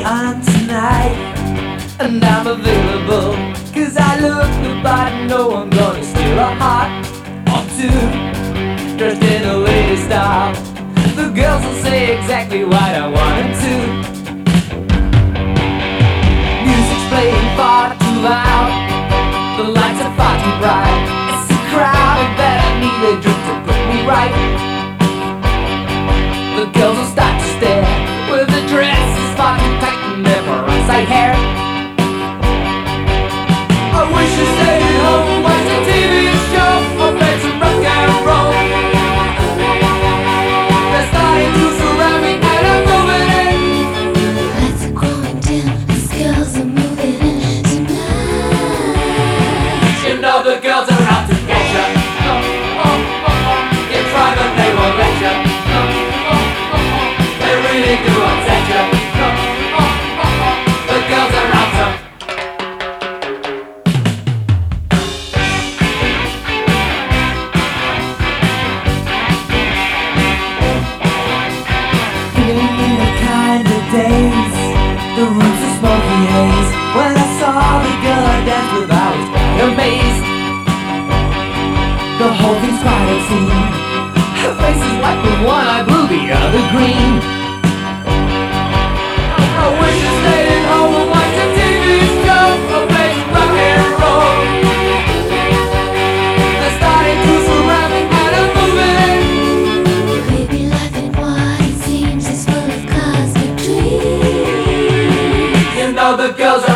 on tonight, and I'm available, 'cause I look the part, no I'm gonna steal a heart or two, dressed in the latest style. The girls will say exactly what I want them to. Music's playing far too loud, the lights are far too bright. It's a crowd that I need a drink to put me right. The girls will start to stare, with the dresses far too tight and their peroxide hair. I wish you stayed at home and watched a TV show or played some rock and roll. They're starting to surround me and I'm moving in. Lights are growing dim, the skills are moving in tonight. You know the girls are out to get ya. You try but they won't let ya. They really do upset ya. The girls are out to. Feeling in the kind of days, the rooms are smoky haze. When I saw the girl I danced with, I was quite amazed. The whole thing's quite obscene. Her face is like the one I blew, the other green. I wish I stayed at home and watched a TV show or played rock and roll. They're starting to surround me and I'm moving in. Baby, life ain't what it seems, it's full of cosmic dreams. You know the girls are